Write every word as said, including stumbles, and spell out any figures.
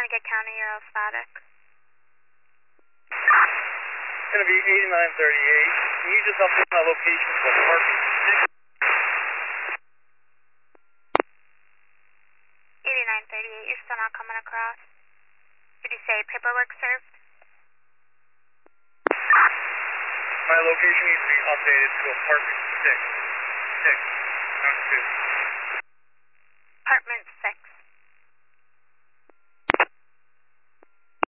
Lincoln County, you're all static. It's going to be eighty-nine thirty-eight. Can you just update my location to apartment six? eighty-nine thirty-eight, you're still not coming across. Did you say paperwork served? My location needs to be updated to apartment six. Six, not two.